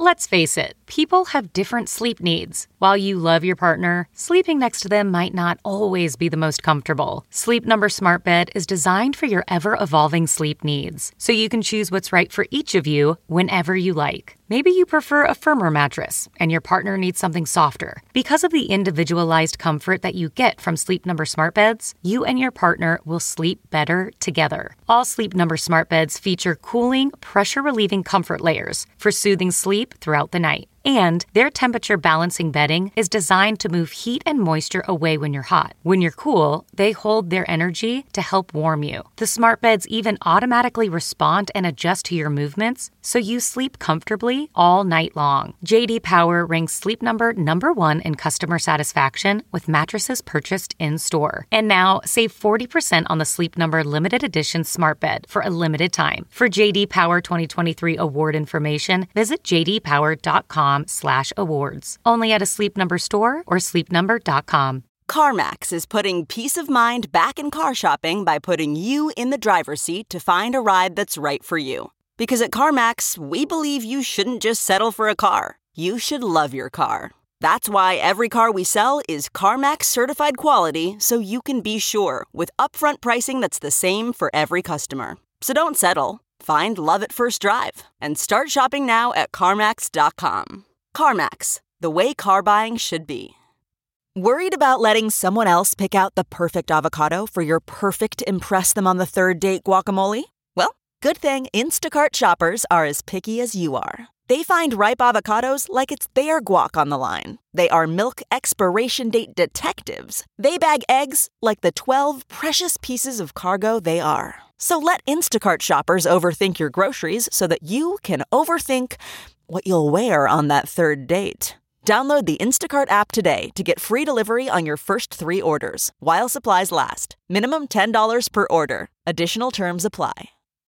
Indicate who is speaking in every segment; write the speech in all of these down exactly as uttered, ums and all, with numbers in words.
Speaker 1: Let's face it, people have different sleep needs. While you love your partner, sleeping next to them might not always be the most comfortable. Sleep Number Smart Bed is designed for your ever-evolving sleep needs, so you can choose what's right for each of you whenever you like. Maybe you prefer a firmer mattress, and your partner needs something softer. Because of the individualized comfort that you get from Sleep Number Smart Beds, you and your partner will sleep better together. All Sleep Number Smart Beds feature cooling, pressure-relieving comfort layers for soothing sleep throughout the night. And their temperature balancing bedding is designed to move heat and moisture away when you're hot. When you're cool, they hold their energy to help warm you. The smart beds even automatically respond and adjust to your movements, so you sleep comfortably all night long. J D Power ranks Sleep Number number one in customer satisfaction with mattresses purchased in-store. And now, save forty percent on the Sleep Number limited edition smart bed for a limited time. For J D Power twenty twenty-three award information, visit j d power dot com slash awards. Only at a Sleep Number store or sleep number dot com.
Speaker 2: CarMax is putting peace of mind back in car shopping by putting you in the driver's seat to find a ride that's right for you. Because at CarMax, we believe you shouldn't just settle for a car. You should love your car. That's why every car we sell is CarMax certified quality, so you can be sure with upfront pricing that's the same for every customer. So don't settle. Find love at first drive and start shopping now at CarMax dot com. CarMax, the way car buying should be. Worried about letting someone else pick out the perfect avocado for your perfect impress them on the third date guacamole? Well, good thing Instacart shoppers are as picky as you are. They find ripe avocados like it's their guac on the line. They are milk expiration date detectives. They bag eggs like the twelve precious pieces of cargo they are. So let Instacart shoppers overthink your groceries so that you can overthink what you'll wear on that third date. Download the Instacart app today to get free delivery on your first three orders, while supplies last. Minimum ten dollars per order. Additional terms apply.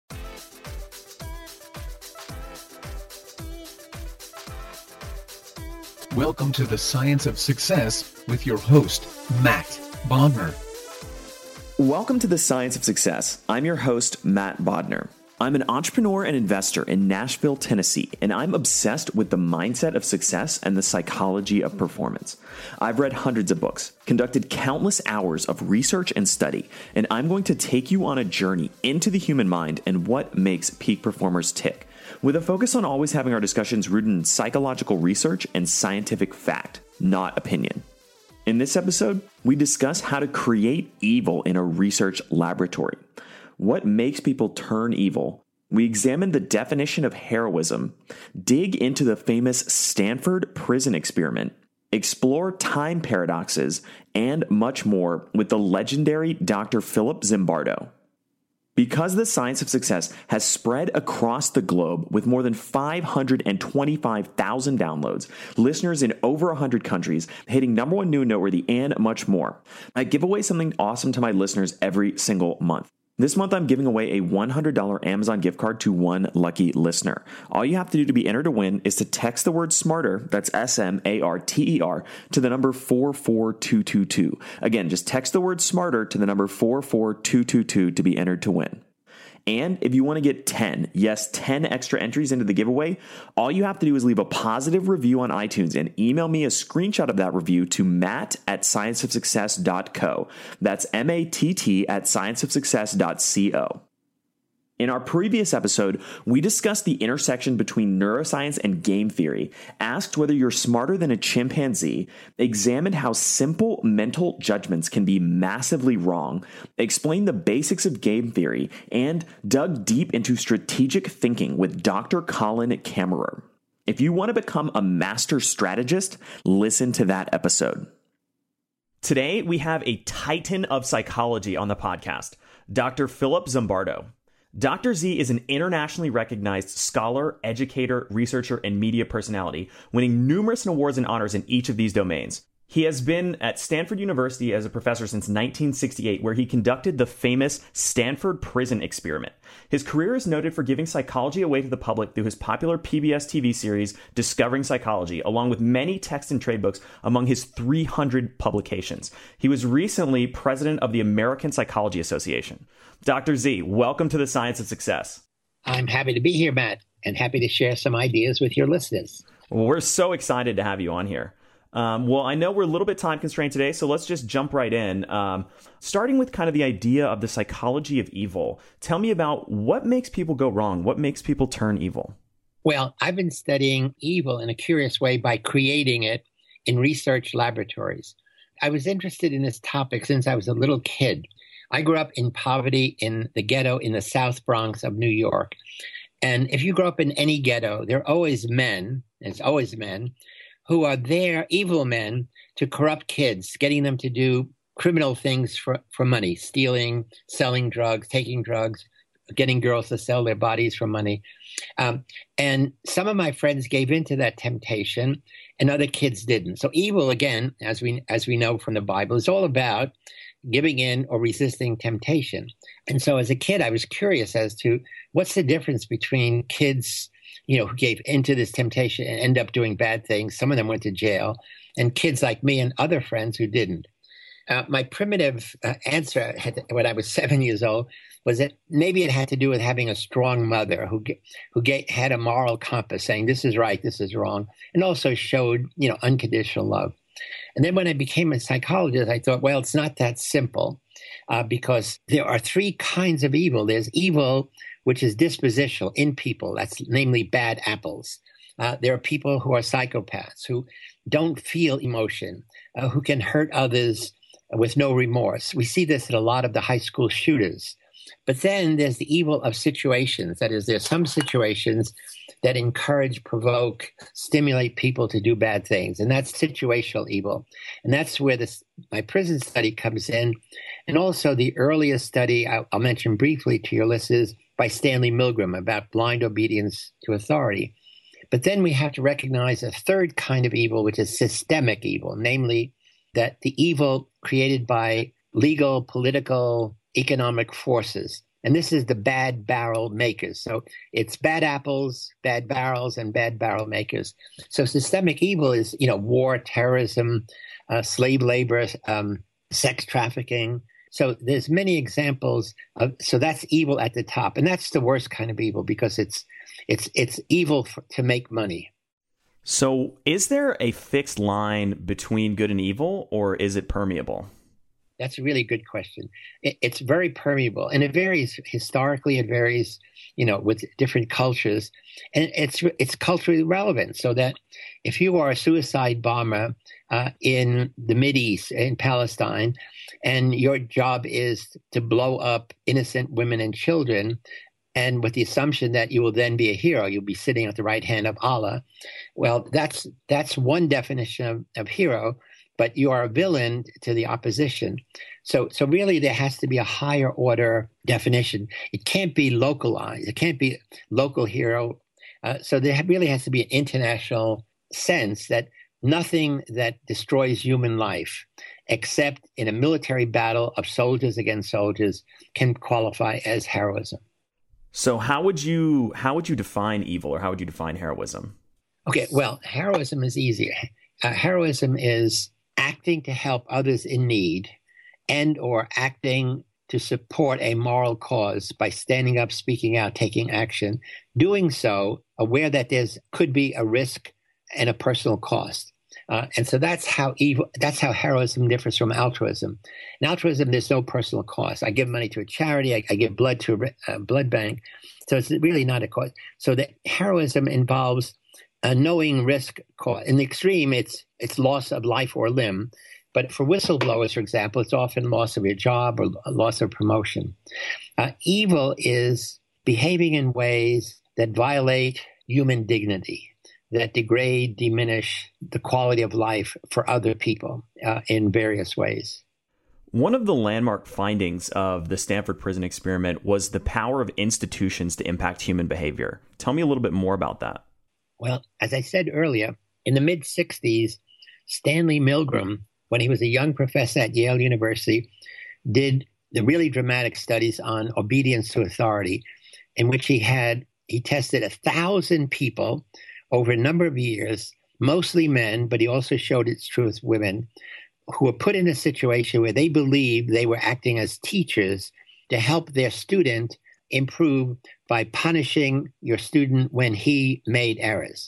Speaker 3: Welcome to the Science of Success with your host, Matt Bodner.
Speaker 4: Welcome to the Science of Success. I'm your host, Matt Bodner. I'm an entrepreneur and investor in Nashville, Tennessee, and I'm obsessed with the mindset of success and the psychology of performance. I've read hundreds of books, conducted countless hours of research and study, and I'm going to take you on a journey into the human mind and what makes peak performers tick, with a focus on always having our discussions rooted in psychological research and scientific fact, not opinion. In this episode, we discuss how to create evil in a research laboratory. What makes people turn evil? We examine the definition of heroism, dig into the famous Stanford prison experiment, explore time paradoxes, and much more with the legendary Doctor Philip Zimbardo. Because the Science of Success has spread across the globe with more than five hundred twenty-five thousand downloads, listeners in over one hundred countries, hitting number one new noteworthy, and much more, I give away something awesome to my listeners every single month. This month, I'm giving away a one hundred dollars Amazon gift card to one lucky listener. All you have to do to be entered to win is to text the word SMARTER, that's S M A R T E R, to the number four four two two two. Again, just text the word SMARTER to the number four four two two two to be entered to win. And if you want to get ten, yes, ten extra entries into the giveaway, all you have to do is leave a positive review on iTunes and email me a screenshot of that review to matt at science of success dot co. That's M A T T at science of success dot co. In our previous episode, we discussed the intersection between neuroscience and game theory, asked whether you're smarter than a chimpanzee, examined how simple mental judgments can be massively wrong, explained the basics of game theory, and dug deep into strategic thinking with Doctor Colin Kammerer. If you want to become a master strategist, listen to that episode. Today, we have a titan of psychology on the podcast, Doctor Philip Zimbardo. Doctor Z is an internationally recognized scholar, educator, researcher, and media personality, winning numerous awards and honors in each of these domains. He has been at Stanford University as a professor since nineteen sixty-eight, where he conducted the famous Stanford prison experiment. His career is noted for giving psychology away to the public through his popular P B S T V series, Discovering Psychology, along with many text and trade books among his three hundred publications. He was recently president of the American Psychology Association. Doctor Z, welcome to the Science of Success.
Speaker 5: I'm happy to be here, Matt. and happy to share some ideas with your listeners.
Speaker 4: Well, we're so excited to have you on here. Um, well, I know we're a little bit time constrained today, so let's just jump right in. Um, starting with kind of the idea of the psychology of evil. Tell me about what makes people go wrong? What makes people turn evil?
Speaker 5: Well, I've been studying evil in a curious way by creating it in research laboratories. I was interested in this topic since I was a little kid. I grew up in poverty in the ghetto in the South Bronx of New York. And if you grow up in any ghetto, there are always men, it's always men, who are there, evil men, to corrupt kids, getting them to do criminal things for, for money, stealing, selling drugs, taking drugs, getting girls to sell their bodies for money. Um, and some of my friends gave into that temptation and other kids didn't. So evil, again, as we as we know from the Bible, is all about giving in or resisting temptation. And so as a kid, I was curious as to what's the difference between kids, you know, who gave into this temptation and end up doing bad things. Some of them went to jail, and kids like me and other friends who didn't. Uh, my primitive uh, answer had, when I was seven years old was that maybe it had to do with having a strong mother who who get, had a moral compass saying this is right, this is wrong, and also showed, you know, unconditional love. And then when I became a psychologist, I thought, well, it's not that simple uh, because there are three kinds of evil. There's evil which is dispositional in people. That's namely bad apples. Uh, there are people who are psychopaths, who don't feel emotion, uh, who can hurt others with no remorse. We see this in a lot of the high school shooters. But then there's the evil of situations. That is, there's some situations that encourage, provoke, stimulate people to do bad things. And that's situational evil. And that's where this, my prison study comes in. And also the earliest study I'll, I'll mention briefly to your listeners by Stanley Milgram about blind obedience to authority. But then we have to recognize a third kind of evil, which is systemic evil, namely that the evil created by legal, political, economic forces. And this is the bad barrel makers. So it's bad apples, bad barrels, and bad barrel makers. So systemic evil is, you know, war, terrorism, uh, slave labor, um, sex trafficking. So there's many examples of, so that's evil at the top. And that's the worst kind of evil because it's, it's, it's evil for, to make money.
Speaker 4: So is there a fixed line between good and evil, or is it permeable?
Speaker 5: That's a really good question. It, it's very permeable, and it varies historically. It varies, you know, with different cultures, and it's it's culturally relevant. So that if you are a suicide bomber uh, in the Mideast, in Palestine, and your job is to blow up innocent women and children, and with the assumption that you will then be a hero, you'll be sitting at the right hand of Allah. Well, that's that's one definition of, of hero. But you are a villain to the opposition. So so really there has to be a higher order definition. It can't be localized. It can't be local hero. Uh, so there really has to be an international sense that nothing that destroys human life, except in a military battle of soldiers against soldiers, can qualify as heroism.
Speaker 4: So how would you how would you define evil, or how would you define heroism?
Speaker 5: Okay, well, heroism is easier. Uh, heroism is acting to help others in need and or acting to support a moral cause by standing up, speaking out, taking action, doing so aware that there's could be a risk and a personal cost. Uh, and so that's how evil, that's how heroism differs from altruism. In altruism, there's no personal cost. I give money to a charity. I, I give blood to a, a blood bank. So it's really not a cost. So the heroism involves a knowing risk cost. In the extreme, it's it's loss of life or limb. But for whistleblowers, for example, it's often loss of your job or loss of promotion. Uh, evil is behaving in ways that violate human dignity, that degrade, diminish the quality of life for other people uh, in various ways.
Speaker 4: One of the landmark findings of the Stanford Prison Experiment was the power of institutions to impact human behavior. Tell me a little bit more about that.
Speaker 5: Well, as I said earlier, in the mid-sixties, Stanley Milgram, when he was a young professor at Yale University, did the really dramatic studies on obedience to authority, in which he had he tested a thousand people over a number of years, mostly men, but he also showed it's true with women, who were put in a situation where they believed they were acting as teachers to help their student improve by punishing your student when he made errors.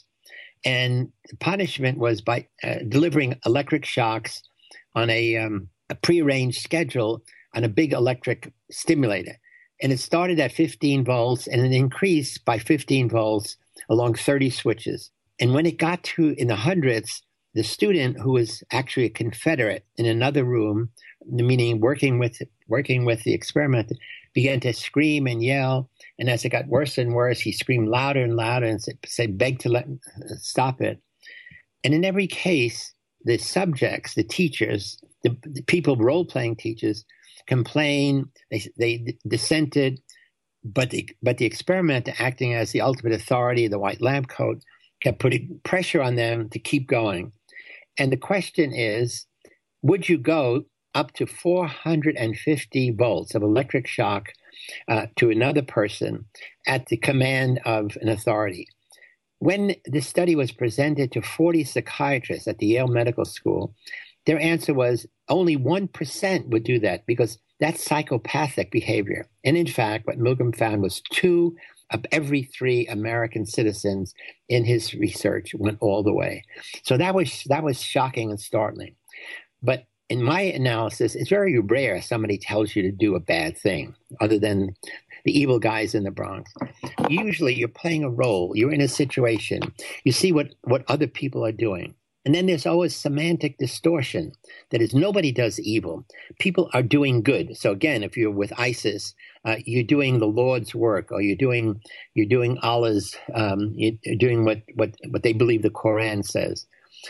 Speaker 5: And the punishment was by uh, delivering electric shocks on a, um, a prearranged schedule on a big electric stimulator. And it started at fifteen volts and it increased by fifteen volts along thirty switches. And when it got to in the hundreds, the student, who was actually a Confederate in another room, meaning working with working with the experiment, began to scream and yell. And as it got worse and worse, he screamed louder and louder and said, say, begged to let stop it. And in every case, the subjects, the teachers, the, the people role-playing teachers, complained, they they dissented, but the but the experimenter, acting as the ultimate authority, the white lab coat, kept putting pressure on them to keep going. And the question is, would you go up to four hundred fifty volts of electric shock uh, to another person at the command of an authority? When this study was presented to forty psychiatrists at the Yale Medical School, their answer was only one percent would do that because that's psychopathic behavior. And in fact, what Milgram found was two of every three American citizens in his research went all the way. So that was that was shocking and startling. But in my analysis, it's very rare somebody tells you to do a bad thing other than the evil guys in the Bronx. Usually you're playing a role. You're in a situation. You see what, what other people are doing. And then there's always semantic distortion. That is, nobody does evil. People are doing good. So again, if you're with ISIS, uh, you're doing the Lord's work, or you're doing you're doing Allah's, um, you're doing what, what, what they believe the Quran says.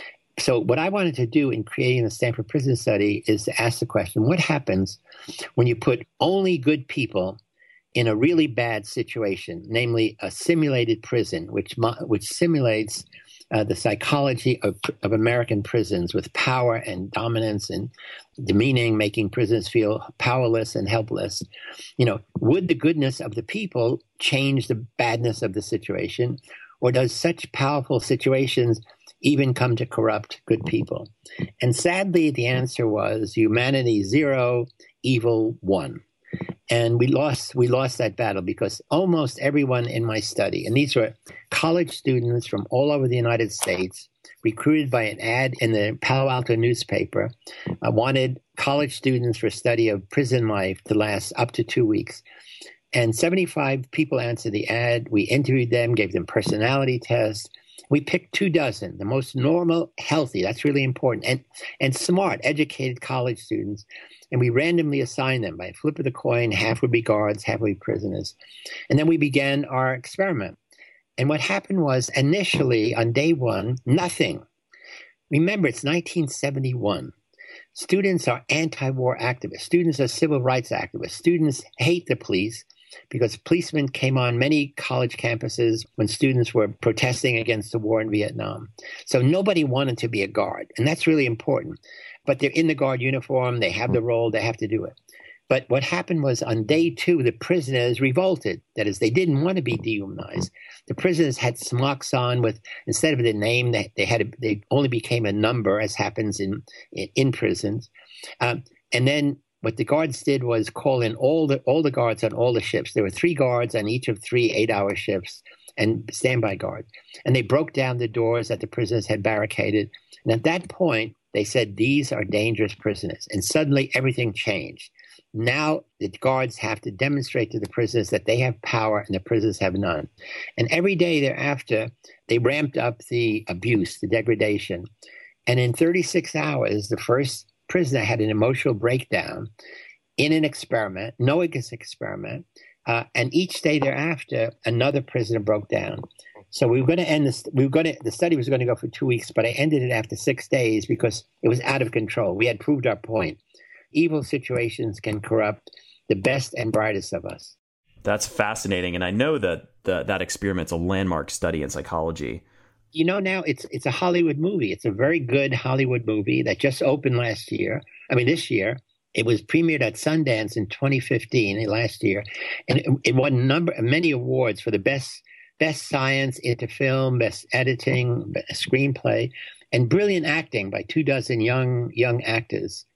Speaker 5: So what I wanted to do in creating the Stanford Prison Study is to ask the question, what happens when you put only good people in a really bad situation, namely a simulated prison, which which simulates Uh, the psychology of, of American prisons with power and dominance and demeaning, making prisoners feel powerless and helpless. You know, would the goodness of the people change the badness of the situation? Or does such powerful situations even come to corrupt good people? And sadly, the answer was humanity zero, evil one. And we lost we lost that battle because almost everyone in my study, and these were college students from all over the United States, recruited by an ad in the Palo Alto newspaper, uh, wanted college students for study of prison life to last up to two weeks. And seventy-five people answered the ad. We interviewed them, gave them personality tests. We picked two dozen, the most normal, healthy, that's really important, and, and smart, educated college students. And we randomly assigned them by a flip of the coin. Half would be guards, half would be prisoners. And then we began our experiment. And what happened was, initially, on day one, nothing. Remember, it's nineteen seventy-one. Students are anti-war activists. Students are civil rights activists. Students hate the police because policemen came on many college campuses when students were protesting against the war in Vietnam. So nobody wanted to be a guard, and that's really important. But they're in the guard uniform, they have the role, they have to do it. But what happened was on day two, the prisoners revolted. That is, they didn't want to be dehumanized. The prisoners had smocks on with, instead of the name, they, they had a, they only became a number, as happens in in, in prisons. Um, and then what the guards did was call in all the all the guards on all the ships. There were three guards on each of three eight-hour shifts and standby guards. And they broke down the doors that the prisoners had barricaded. And at that point, they said, these are dangerous prisoners. And suddenly everything changed. Now the guards have to demonstrate to the prisoners that they have power and the prisoners have none. And every day thereafter, they ramped up the abuse, the degradation. And in thirty-six hours, the first prisoner had an emotional breakdown in an experiment, Noack's experiment. Uh, and each day thereafter, another prisoner broke down. So we were going to end this. We were going to. The study was going to go for two weeks, but I ended it after six days because it was out of control. We had proved our point. Evil situations can corrupt the best and brightest of us.
Speaker 4: That's fascinating, and I know that the, that experiment's a landmark study in psychology.
Speaker 5: You know, now it's it's a Hollywood movie. It's a very good Hollywood movie that just opened last year. I mean, this year. It was premiered at Sundance in twenty fifteen, last year, and it, it won number many awards for the best best science into film, best editing, best screenplay, and brilliant acting by two dozen young young actors.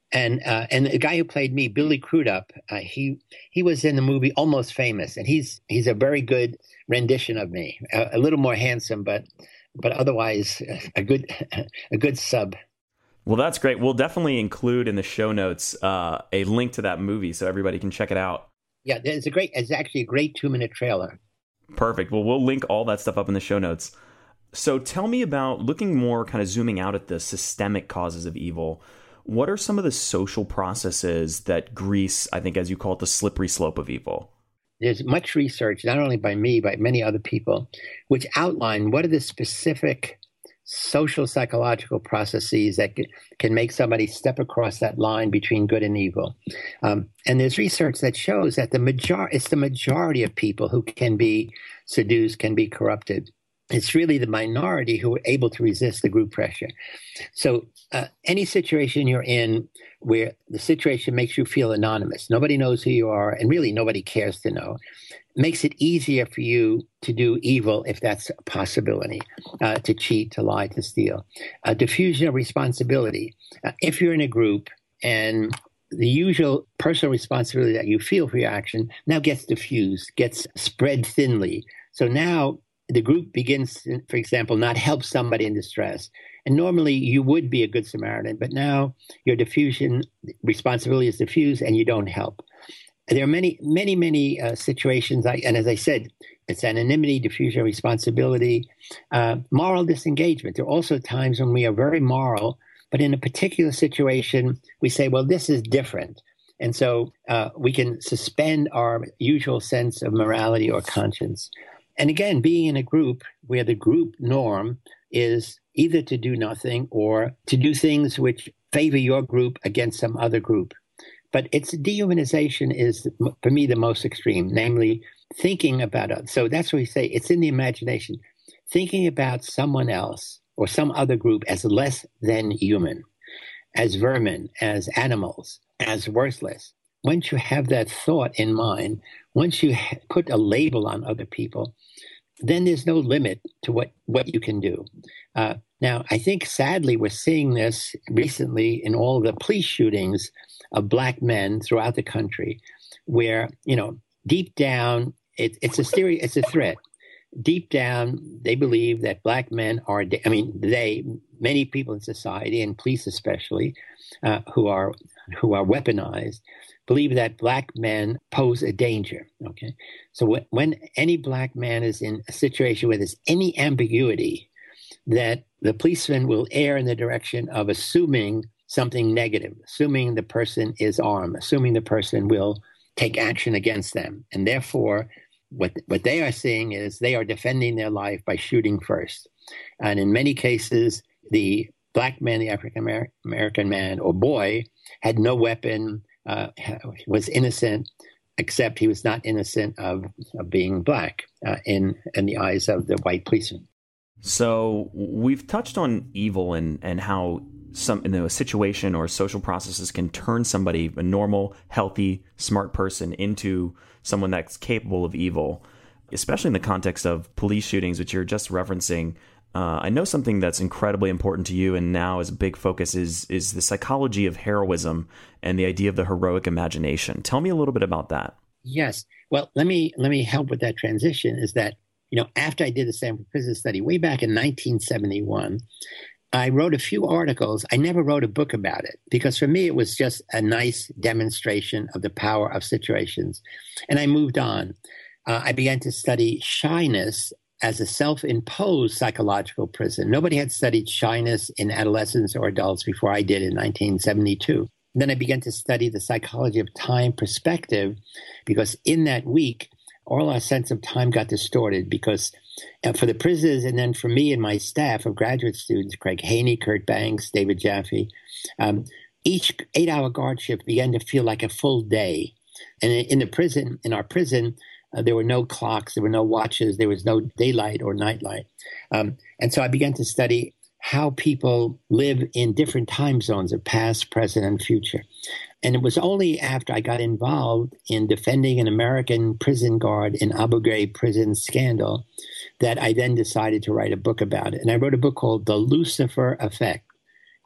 Speaker 5: And uh, and the guy who played me, Billy Crudup, uh, he he was in the movie Almost Famous, and he's he's a very good rendition of me, a, a little more handsome, but but otherwise a good a good sub.
Speaker 6: Well, that's great. We'll definitely include in the show notes uh, a link to that movie so everybody can check it out.
Speaker 5: Yeah, it's a great. It's actually a great two minute trailer.
Speaker 6: Perfect. Well, we'll link all that stuff up in the show notes. So tell me about looking more, kind of zooming out at the systemic causes of evil. What are some of the social processes that grease, I think, as you call it, the slippery slope of evil?
Speaker 5: There's much research, not only by me, but many other people, which outline what are the specific social psychological processes that can make somebody step across that line between good and evil. Um, and there's research that shows that the major- it's the majority of people who can be seduced, can be corrupted. It's really the minority who are able to resist the group pressure. So uh, any situation you're in where the situation makes you feel anonymous, nobody knows who you are, and really nobody cares to know, makes it easier for you to do evil if that's a possibility, uh, to cheat, to lie, to steal. Uh, diffusion of responsibility. Uh, if you're in a group and the usual personal responsibility that you feel for your action now gets diffused, gets spread thinly. So now the group begins, for example, not help somebody in distress. And normally you would be a good Samaritan, but now your diffusion responsibility is diffused and you don't help. There are many, many, many uh, situations, I, and as I said, it's anonymity, diffusion of responsibility, uh, moral disengagement. There are also times when we are very moral, but in a particular situation, we say, well, this is different. And so uh, we can suspend our usual sense of morality or conscience. And again, being in a group where the group norm is either to do nothing or to do things which favor your group against some other group. But its dehumanization is, for me, the most extreme, namely thinking about it. So that's what we say. It's in the imagination, thinking about someone else or some other group as less than human, as vermin, as animals, as worthless. Once you have that thought in mind, once you ha- put a label on other people, then there's no limit to what, what you can do. Uh, now, I think sadly we're seeing this recently in all the police shootings of Black men throughout the country, where, you know, deep down, it, it's a stereo, it's a threat. Deep down, they believe that Black men are, I mean, they, many people in society, and police especially, uh, who are who are weaponized, believe that Black men pose a danger. Okay, so when, when any Black man is in a situation where there's any ambiguity, that the policeman will err in the direction of assuming something negative, assuming the person is armed, assuming the person will take action against them, and therefore, what what they are seeing is they are defending their life by shooting first, and in many cases, the Black man, the African American man or boy, had no weapon, uh, was innocent, except he was not innocent of, of being Black uh, in in the eyes of the white policeman.
Speaker 6: So we've touched on evil and and how some, you know, a situation or social processes can turn somebody, a normal, healthy, smart person, into someone that's capable of evil, especially in the context of police shootings, which you're just referencing. Uh, I know something that's incredibly important to you, and now is a big focus, is is the psychology of heroism and the idea of the heroic imagination. Tell me a little bit about that.
Speaker 5: Yes. Well, let me let me help with that transition. Is that, you know, after I did the Stanford Prison Study way back in nineteen seventy-one, I wrote a few articles. I never wrote a book about it because for me, it was just a nice demonstration of the power of situations. And I moved on. Uh, I began to study shyness as a self-imposed psychological prison. Nobody had studied shyness in adolescents or adults before I did in nineteen seventy-two. And then I began to study the psychology of time perspective, because in that week, all our sense of time got distorted, because uh, for the prisoners and then for me and my staff of graduate students, Craig Haney, Kurt Banks, David Jaffe, um, each eight-hour guard shift began to feel like a full day. And in the prison, in our prison, uh, there were no clocks, there were no watches, there was no daylight or nightlight. Um, and so I began to study how people live in different time zones of past, present, and future. And it was only after I got involved in defending an American prison guard in Abu Ghraib prison scandal that I then decided to write a book about it. And I wrote a book called The Lucifer Effect.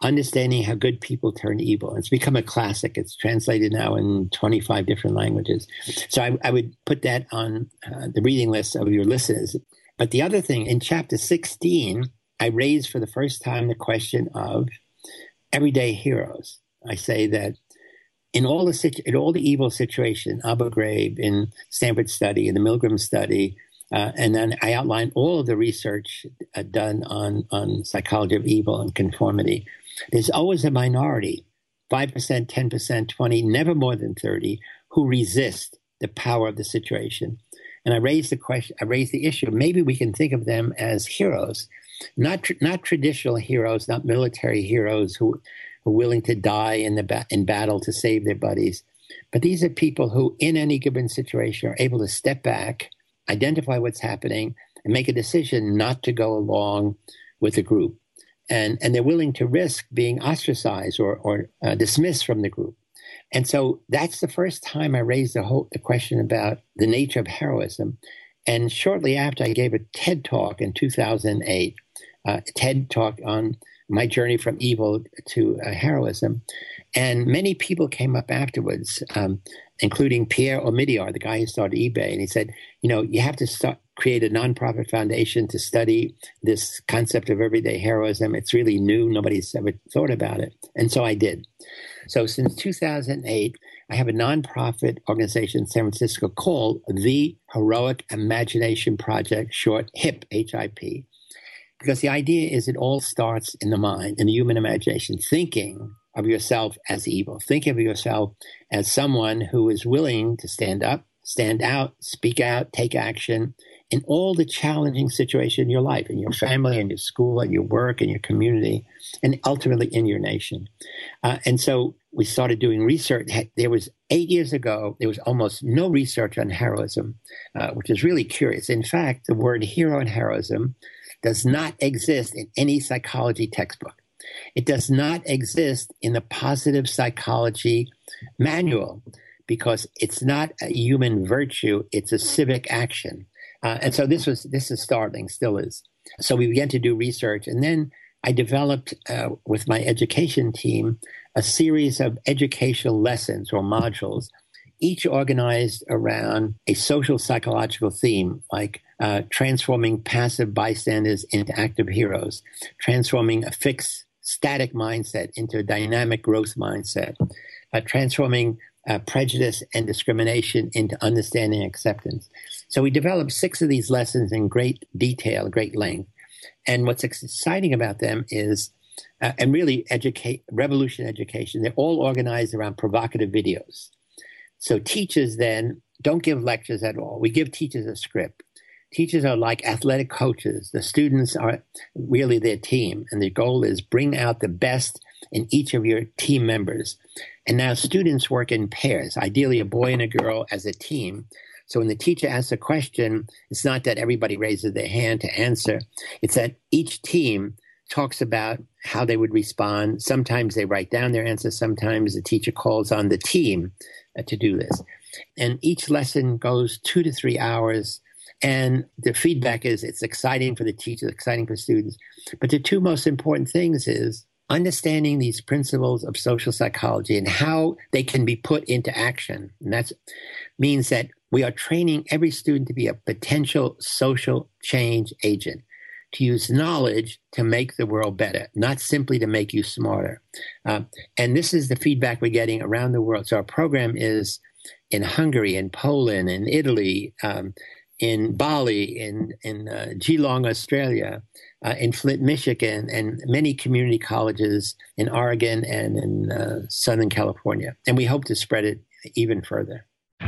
Speaker 5: Understanding How Good People Turn Evil. It's become a classic. It's translated now in twenty-five different languages. So I, I would put that on uh, the reading list of your listeners. But the other thing, in chapter sixteen, I raised for the first time the question of everyday heroes. I say that in all the situ- in all the evil situation, Abu Ghraib, in Stanford study, in the Milgram study, uh, and then I outline all of the research uh, done on, on psychology of evil and conformity. There's always a minority, five percent, ten percent, twenty, never more than thirty, who resist the power of the situation. And I raised the question, I raised the issue, maybe we can think of them as heroes, not tr- not traditional heroes, not military heroes who are willing to die in the ba- in battle to save their buddies. But these are people who, in any given situation, are able to step back, identify what's happening, and make a decision not to go along with the group. And, and they're willing to risk being ostracized or, or uh, dismissed from the group. And so that's the first time I raised the whole the question about the nature of heroism. And shortly after, I gave a TED Talk in two thousand eight, uh, a TED Talk on my journey from evil to uh, heroism. And many people came up afterwards, um, including Pierre Omidyar, the guy who started eBay. And he said, you know, you have to start, create a nonprofit foundation to study this concept of everyday heroism. It's really new. Nobody's ever thought about it. And so I did. So since two thousand eight, I have a nonprofit organization in San Francisco called the Heroic Imagination Project, short HIP, H I P. Because the idea is it all starts in the mind, in the human imagination, thinking of yourself as evil. Think of yourself as someone who is willing to stand up, stand out, speak out, take action in all the challenging situations in your life, in your family, in your school, in your work, in your community, and ultimately in your nation. Uh, and so we started doing research. There was eight years ago, there was almost no research on heroism, uh, which is really curious. In fact, the word hero and heroism does not exist in any psychology textbook. It does not exist in the positive psychology manual because it's not a human virtue, it's a civic action. Uh, and so this was this is startling, still is. So we began to do research, and then I developed uh, with my education team a series of educational lessons or modules, each organized around a social psychological theme, like uh, transforming passive bystanders into active heroes, transforming a fixed static mindset into a dynamic growth mindset, uh, transforming uh, prejudice and discrimination into understanding and acceptance. So we developed six of these lessons in great detail, great length. And what's exciting about them is, uh, and really educate, revolution education, they're all organized around provocative videos. So teachers then don't give lectures at all. We give teachers a script. Teachers are like athletic coaches. The students are really their team. And the goal is bring out the best in each of your team members. And now students work in pairs, ideally a boy and a girl as a team. So when the teacher asks a question, it's not that everybody raises their hand to answer. It's that each team talks about how they would respond. Sometimes they write down their answers. Sometimes the teacher calls on the team uh, to do this. And each lesson goes two to three hours. And the feedback is it's exciting for the teachers, exciting for students. But the two most important things is understanding these principles of social psychology and how they can be put into action. And that means that we are training every student to be a potential social change agent, to use knowledge to make the world better, not simply to make you smarter. Uh, and this is the feedback we're getting around the world. So our program is in Hungary, in Poland, in Italy, um, in Bali, in, in uh, Geelong, Australia, uh, in Flint, Michigan, and many community colleges in Oregon and in uh, Southern California. And we hope to spread it even further.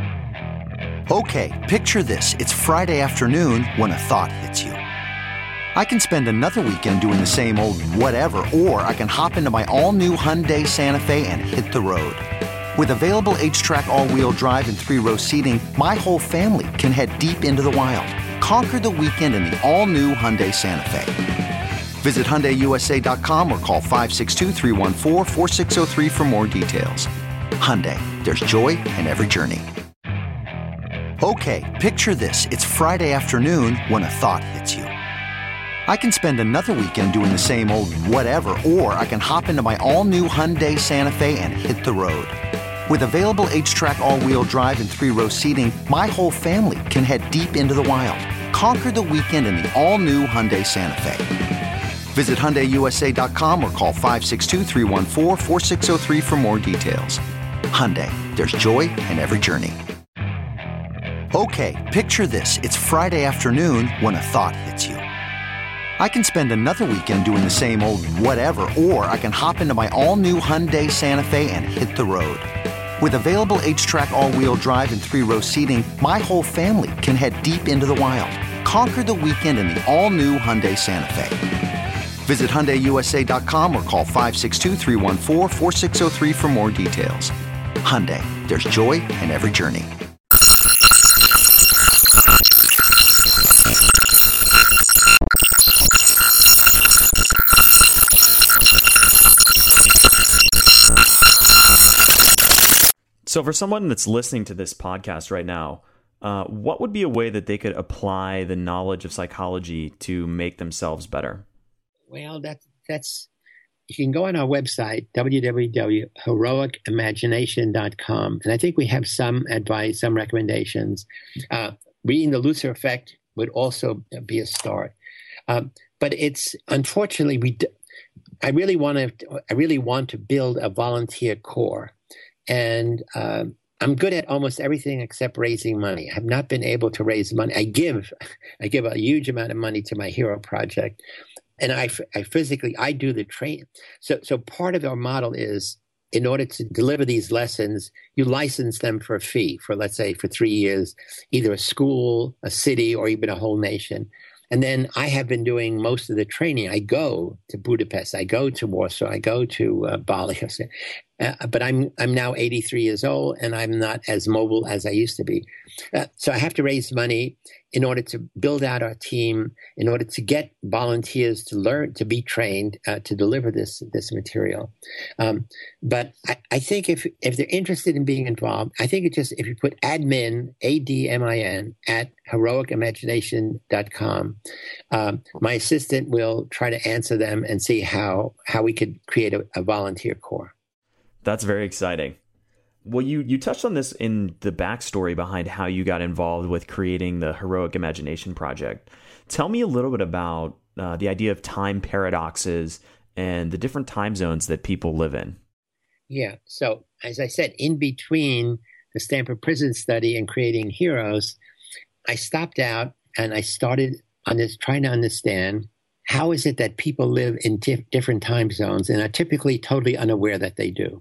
Speaker 7: Okay, picture this. It's Friday afternoon when a thought hits you. I can spend another weekend doing the same old whatever, or I can hop into my all-new Hyundai Santa Fe and hit the road. With available H-Track all-wheel drive and three-row seating, my whole family can head deep into the wild. Conquer the weekend in the all-new Hyundai Santa Fe. Visit Hyundai U S A dot com or call five six two, three one four, four six zero three for more details. Hyundai, there's joy in every journey. Okay, picture this. It's Friday afternoon when a thought hits you. I can spend another weekend doing the same old whatever, or I can hop into my all-new Hyundai Santa Fe and hit the road. With available H-Track all-wheel drive and three-row seating, my whole family can head deep into the wild. Conquer the weekend in the all-new Hyundai Santa Fe. Visit Hyundai U S A dot com or call five six two, three one four, four six zero three for more details. Hyundai, there's joy in every journey. Okay, picture this. It's Friday afternoon when a thought hits you. I can spend another weekend doing the same old whatever, or I can hop into my all-new Hyundai Santa Fe and hit the road. With available H-Track all-wheel drive and three-row seating, my whole family can head deep into the wild. Conquer the weekend in the all-new Hyundai Santa Fe. Visit Hyundai U S A dot com or call five six two, three one four, four six zero three for more details. Hyundai, there's joy in every journey.
Speaker 6: So for someone that's listening to this podcast right now, uh, what would be a way that they could apply the knowledge of psychology to make themselves better?
Speaker 5: Well, that's, that's you can go on our website, w w w dot heroic imagination dot com, and I think we have some advice, some recommendations. Uh, reading The Lucifer Effect would also be a start. Um, but it's, unfortunately, we. D- I really want to. I really want to build a volunteer corps. And uh, I'm good at almost everything except raising money. I have not been able to raise money. I give, I give a huge amount of money to my Hero Project, and I, I physically I do the training. So, so part of our model is, in order to deliver these lessons, you license them for a fee for, let's say, for three years, either a school, a city, or even a whole nation. And then I have been doing most of the training. I go to Budapest, I go to Warsaw, I go to uh, Bali. Uh, but I'm I'm now eighty-three years old, and I'm not as mobile as I used to be. Uh, so I have to raise money in order to build out our team, in order to get volunteers to learn, to be trained, uh, to deliver this this material. Um, but I, I think if if they're interested in being involved, I think it just, if you put admin, A D M I N, at heroic imagination dot com, um, my assistant will try to answer them and see how, how we could create a, a volunteer corps.
Speaker 6: That's very exciting. Well, you, you touched on this in the backstory behind how you got involved with creating the Heroic Imagination Project. Tell me a little bit about uh, the idea of time paradoxes and the different time zones that people live in.
Speaker 5: Yeah. So, as I said, in between the Stanford Prison Study and creating Heroes, I stopped out and I started on this, trying to understand, how is it that people live in dif- different time zones and are typically totally unaware that they do?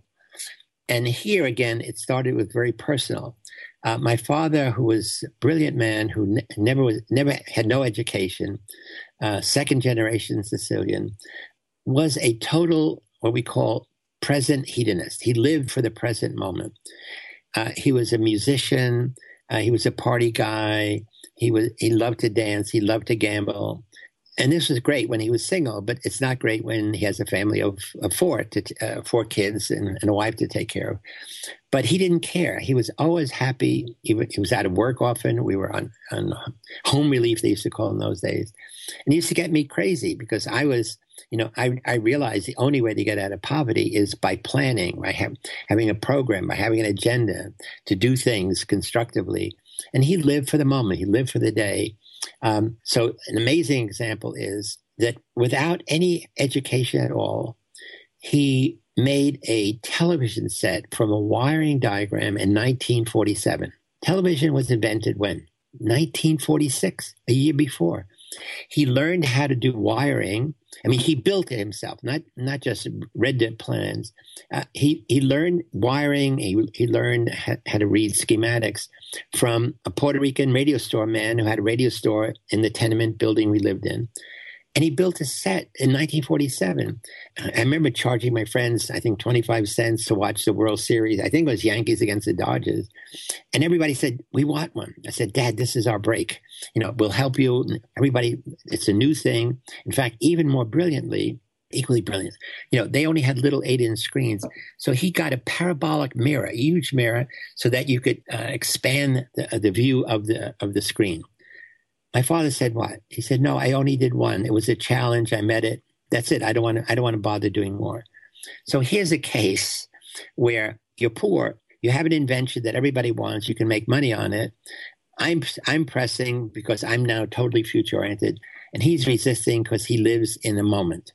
Speaker 5: And here again, it started with very personal. Uh, my father, who was a brilliant man, who ne- never was, never had no education, uh, second generation Sicilian, was a total, what we call, present hedonist. He lived for the present moment. Uh, he was a musician. Uh, he was a party guy. He was. He loved to dance. He loved to gamble. And this was great when he was single, but it's not great when he has a family of, of four, to, uh, four kids and, and a wife to take care of. But he didn't care. He was always happy. He, w- he was out of work often. We were on, on home relief, they used to call in those days. And he used to get me crazy because I was, you know, I, I realized the only way to get out of poverty is by planning, by ha- having a program, by having an agenda to do things constructively. And he lived for the moment. He lived for the day. Um, so an amazing example is that without any education at all, he made a television set from a wiring diagram in nineteen forty-seven. Television was invented when? nineteen forty-six, a year before. He learned how to do wiring. I mean, he built it himself, not not just read the plans. Uh, he he learned wiring. He he learned how, how to read schematics from a Puerto Rican radio store man who had a radio store in the tenement building we lived in. And he built a set in nineteen forty-seven. I remember charging my friends, I think, twenty-five cents to watch the World Series. I think it was Yankees against the Dodgers. And everybody said, we want one. I said, Dad, this is our break. You know, we'll help you. Everybody, it's a new thing. In fact, even more brilliantly, equally brilliant, you know, they only had little eight-inch screens. So he got a parabolic mirror, a huge mirror, so that you could uh, expand the, the view of the of the screen. my father said, what? He said, no, I only did one. It was a challenge. I met it. That's it. I don't want to, I don't want to bother doing more. So here's a case where you're poor. You have an invention that everybody wants. You can make money on it. I'm, I'm pressing because I'm now totally future oriented, and he's resisting because he lives in the moment.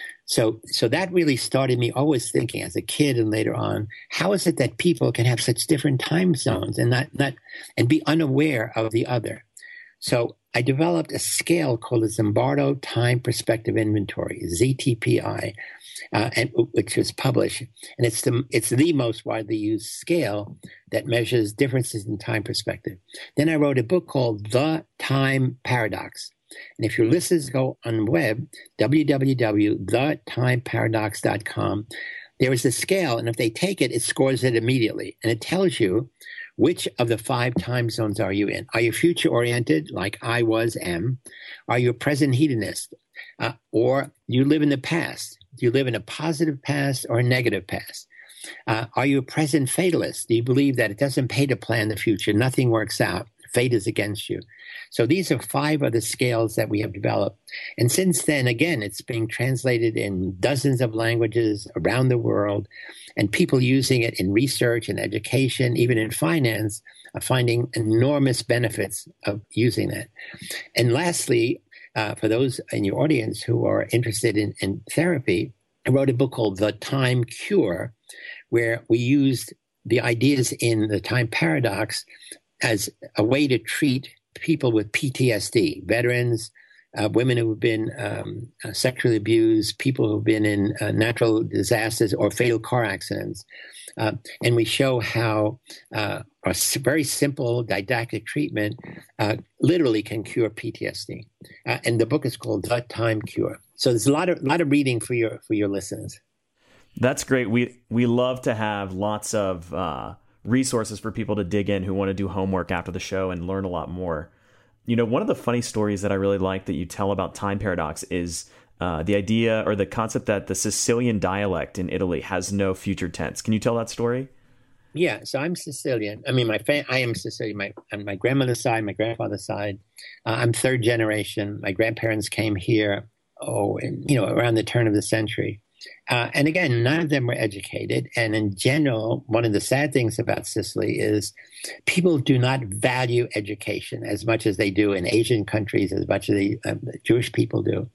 Speaker 5: So, so that really started me always thinking as a kid and later on, how is it that people can have such different time zones and not, not, and be unaware of the other? So I developed a scale called the Zimbardo Time Perspective Inventory, Z T P I, uh, and which was published. And it's the, it's the most widely used scale that measures differences in time perspective. Then I wrote a book called The Time Paradox. And if your listeners go on the web, w w w dot the time paradox dot com, there is a scale, and if they take it, it scores it immediately. And it tells you which of the five time zones are you in. Are you future-oriented, like I was, am? Are you a present hedonist? Uh, or you live in the past? Do you live in a positive past or a negative past? Uh, are you a present fatalist? Do you believe that it doesn't pay to plan the future? Nothing works out. Fate is against you. So these are five of the scales that we have developed. And since then, again, it's being translated in dozens of languages around the world, and people using it in research and education, even in finance, are finding enormous benefits of using that. And lastly, uh, for those in your audience who are interested in, in therapy, I wrote a book called The Time Cure, where we used the ideas in the time paradox as a way to treat people with P T S D, veterans, uh, women who have been um, uh, sexually abused, people who have been in uh, natural disasters or fatal car accidents. Uh, and we show how uh, a very simple didactic treatment uh, literally can cure P T S D. Uh, and the book is called The Time Cure. So there's a lot of lot of reading for your for your listeners.
Speaker 6: That's great. We we love to have lots of uh, resources for people to dig in who want to do homework after the show and learn a lot more. You know, one of the funny stories that I really like that you tell about time paradox is uh, the idea or the concept that the Sicilian dialect in Italy has no future tense. Can you tell that story?
Speaker 5: Yeah, so I'm Sicilian. I mean, my fa- I am Sicilian. My on my grandmother's side, my grandfather's side. Uh, I'm third generation. My grandparents came here, oh, in, you know, around the turn of the century. Uh, and again, none of them were educated. And in general, one of the sad things about Sicily is people do not value education as much as they do in Asian countries, as much as the uh, Jewish people do.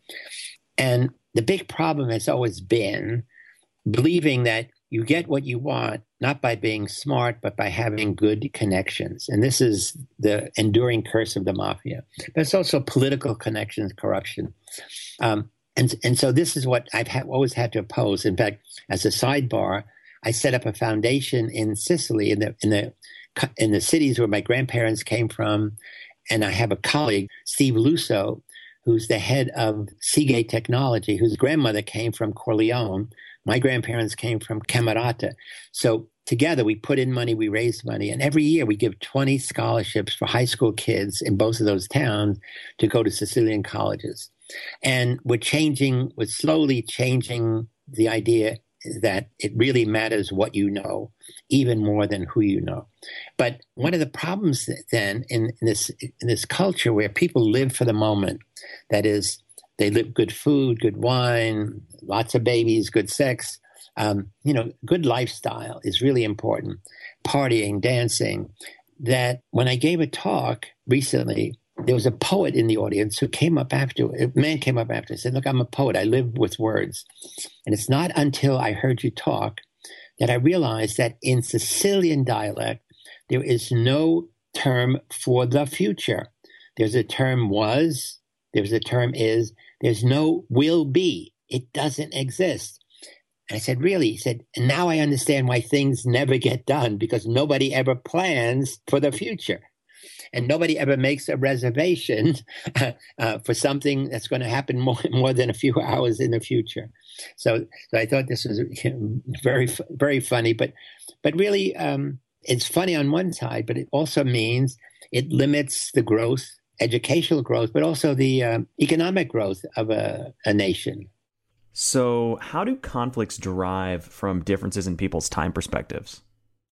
Speaker 5: And the big problem has always been believing that you get what you want, not by being smart, but by having good connections. And this is the enduring curse of the mafia. But it's also political connections, corruption. Um, And and so this is what I've ha- always had to oppose. In fact, as a sidebar, I set up a foundation in Sicily, in the in the in the cities where my grandparents came from, and I have a colleague, Steve Lusso, who's the head of Seagate Technology, whose grandmother came from Corleone. My grandparents came from Camerata. So together we put in money, we raised money, and every year we give twenty scholarships for high school kids in both of those towns to go to Sicilian colleges. And we're changing, we're slowly changing the idea that it really matters what you know, even more than who you know. But one of the problems then in, in this in this culture where people live for the moment, that is, they live good food, good wine, lots of babies, good sex, um, you know, good lifestyle is really important. Partying, dancing. That when I gave a talk recently, there was a poet in the audience who came up after, a man came up after and said, look, I'm a poet. I live with words. And it's not until I heard you talk that I realized that in Sicilian dialect, there is no term for the future. There's a term was, there's a term is, there's no will be. It doesn't exist. And I said, really? He said, and now I understand why things never get done, because nobody ever plans for the future. And nobody ever makes a reservation uh, uh, for something that's going to happen more, more than a few hours in the future. So, so I thought this was you know, very, very funny. But, but really, um, it's funny on one side, but it also means it limits the growth, educational growth, but also the uh, economic growth of a, a nation.
Speaker 6: So, how do conflicts derive from differences in people's time perspectives?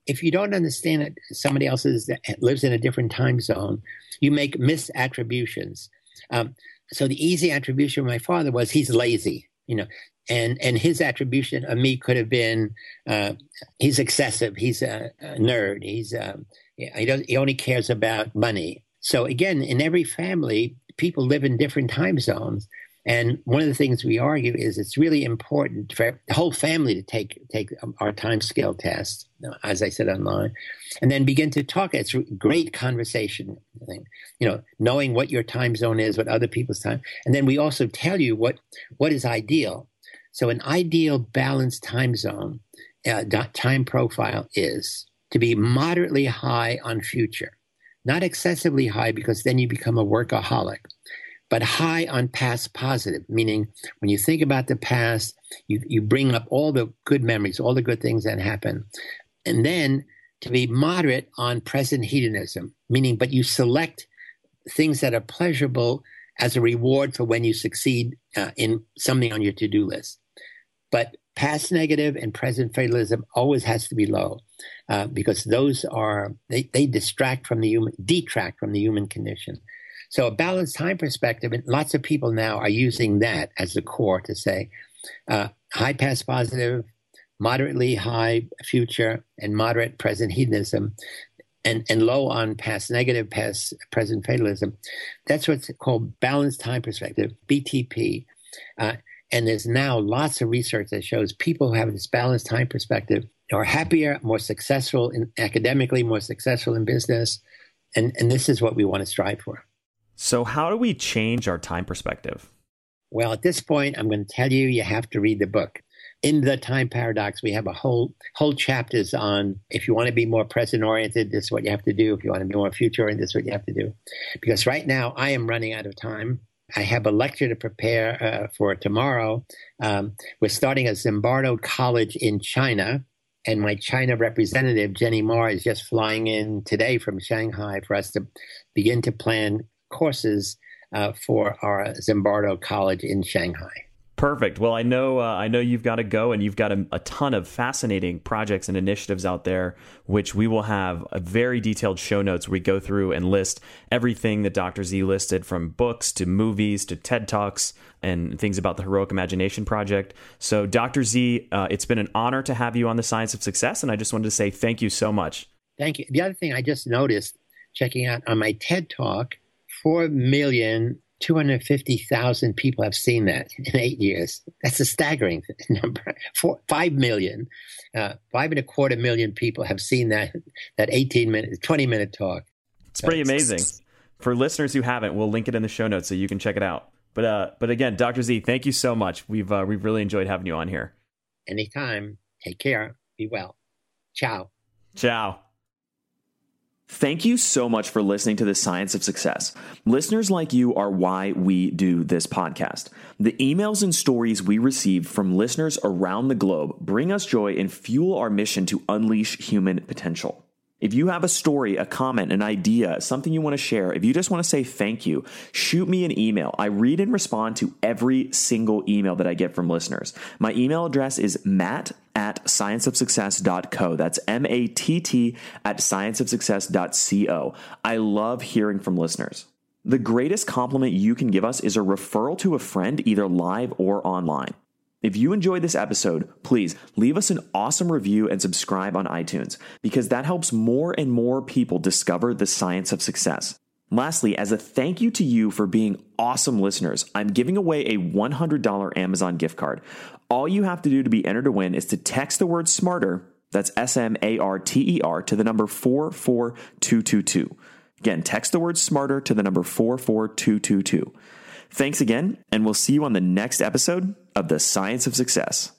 Speaker 5: if you don't understand that somebody else is, lives in a different time zone, you make misattributions. Um, so the easy attribution of my father was he's lazy, you know, and and his attribution of me could have been uh, he's excessive, he's a, a nerd, he's um, he, does, he only cares about money. So again, in every family, people live in different time zones. And one of the things we argue is it's really important for the whole family to take take our time scale test, as I said online, and then begin to talk. It's a great conversation thing, you know, knowing what your time zone is, what other people's time. And then we also tell you what, what is ideal. So an ideal balanced time zone, uh, time profile is to be moderately high on future, not excessively high because then you become a workaholic, but high on past positive, meaning when you think about the past, you, you bring up all the good memories, all the good things that happen. And then to be moderate on present hedonism, meaning, but you select things that are pleasurable as a reward for when you succeed uh, in something on your to-do list. But past negative and present fatalism always has to be low uh, because those are, they, they distract from the human, detract from the human condition. So a balanced time perspective, and lots of people now are using that as the core to say uh, high past positive, moderately high future, and moderate present hedonism, and, and low on past negative, past present fatalism. That's what's called balanced time perspective, B T P. Uh, and there's now lots of research that shows people who have this balanced time perspective are happier, more successful in academically, more successful in business. And, and this is what we want to strive for.
Speaker 6: So how do we change our time perspective?
Speaker 5: Well, at this point, I'm going to tell you, you have to read the book. In The Time Paradox, we have a whole whole chapters on if you want to be more present-oriented, this is what you have to do. If you want to be more future-oriented, this is what you have to do. Because right now, I am running out of time. I have a lecture to prepare uh, for tomorrow. Um, we're starting at Zimbardo College in China. And my China representative, Jenny Marr, is just flying in today from Shanghai for us to begin to plan courses uh, for our Zimbardo College in Shanghai.
Speaker 6: Perfect. Well, I know uh, I know you've got to go, and you've got a, a ton of fascinating projects and initiatives out there, which we will have a very detailed show notes where we go through and list everything that Doctor Z listed, from books to movies to TED Talks and things about the Heroic Imagination Project. So, Doctor Z, uh, it's been an honor to have you on The Science of Success, and I just wanted to say thank you so much.
Speaker 5: Thank you. The other thing I just noticed, checking out on my TED Talk, four million two hundred fifty thousand people have seen that in eight years. That's a staggering number. Four, five million, uh, five and a quarter million people have seen that that eighteen minute, twenty minute talk.
Speaker 6: It's pretty amazing. For listeners who haven't, we'll link it in the show notes so you can check it out. But uh, but again, Doctor Z, thank you so much. We've uh, we've really enjoyed having you on here.
Speaker 5: Anytime. Take care. Be well. Ciao.
Speaker 6: Ciao.
Speaker 4: Thank you so much for listening to The Science of Success. Listeners like you are why we do this podcast. The emails and stories we receive from listeners around the globe bring us joy and fuel our mission to unleash human potential. If you have a story, a comment, an idea, something you want to share, if you just want to say thank you, shoot me an email. I read and respond to every single email that I get from listeners. My email address is matt at science of success dot co. That's M A T T at science of success dot co. I love hearing from listeners. The greatest compliment you can give us is a referral to a friend, either live or online. If you enjoyed this episode, please leave us an awesome review and subscribe on iTunes, because that helps more and more people discover the science of success. Lastly, as a thank you to you for being awesome listeners, I'm giving away a one hundred dollars Amazon gift card. All you have to do to be entered to win is to text the word SMARTER, that's S M A R T E R, to the number four four two two two. Again, text the word SMARTER to the number four four two two two. Thanks again, and we'll see you on the next episode of The Science of Success.